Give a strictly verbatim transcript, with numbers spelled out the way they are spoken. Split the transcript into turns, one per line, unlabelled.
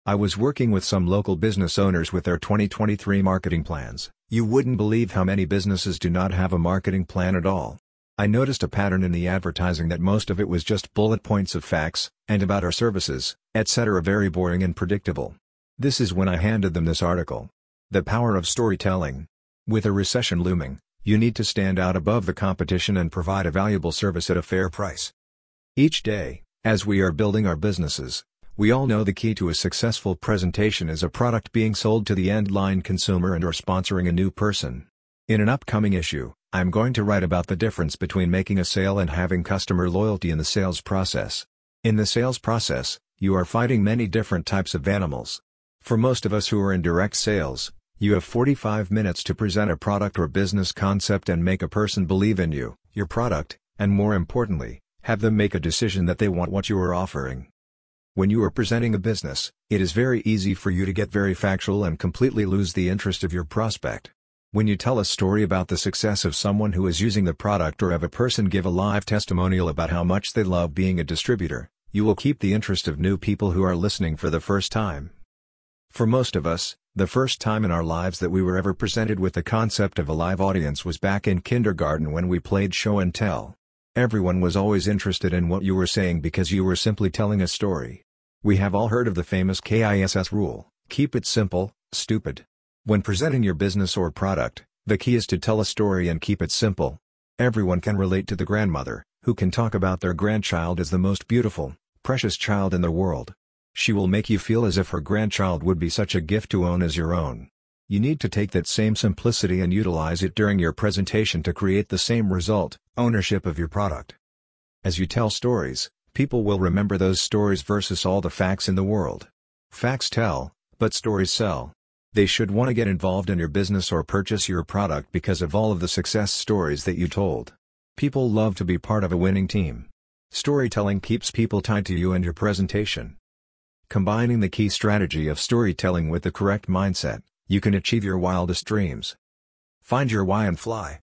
I was working with some local business owners with their twenty twenty-three marketing plans. You wouldn't believe how many businesses do not have a marketing plan at all. I noticed a pattern in the advertising that most of it was just bullet points of facts, and about our services, et cetera, very boring and predictable. This is when I handed them this article. The Power of Storytelling. With a recession looming, you need to stand out above the competition and provide a valuable service at a fair price. Each day, as we are building our businesses, we all know the key to a successful presentation is a product being sold to the end-line consumer and or sponsoring a new person. In an upcoming issue, I'm going to write about the difference between making a sale and having customer loyalty in the sales process. In the sales process, you are fighting many different types of animals. For most of us who are in direct sales, you have forty-five minutes to present a product or business concept and make a person believe in you, your product, and more importantly, have them make a decision that they want what you are offering. When you are presenting a business, it is very easy for you to get very factual and completely lose the interest of your prospect. When you tell a story about the success of someone who is using the product or have a person give a live testimonial about how much they love being a distributor, you will keep the interest of new people who are listening for the first time. For most of us, the first time in our lives that we were ever presented with the concept of a live audience was back in kindergarten when we played show and tell. Everyone was always interested in what you were saying because you were simply telling a story. We have all heard of the famous KISS rule, keep it simple, stupid. When presenting your business or product, the key is to tell a story and keep it simple. Everyone can relate to the grandmother, who can talk about their grandchild as the most beautiful, precious child in the world. She will make you feel as if her grandchild would be such a gift to own as your own. You need to take that same simplicity and utilize it during your presentation to create the same result, ownership of your product. As you tell stories, people will remember those stories versus all the facts in the world. Facts tell, but stories sell. They should want to get involved in your business or purchase your product because of all of the success stories that you told. People love to be part of a winning team. Storytelling keeps people tied to you and your presentation. Combining the key strategy of storytelling with the correct mindset, you can achieve your wildest dreams. Find your why and fly.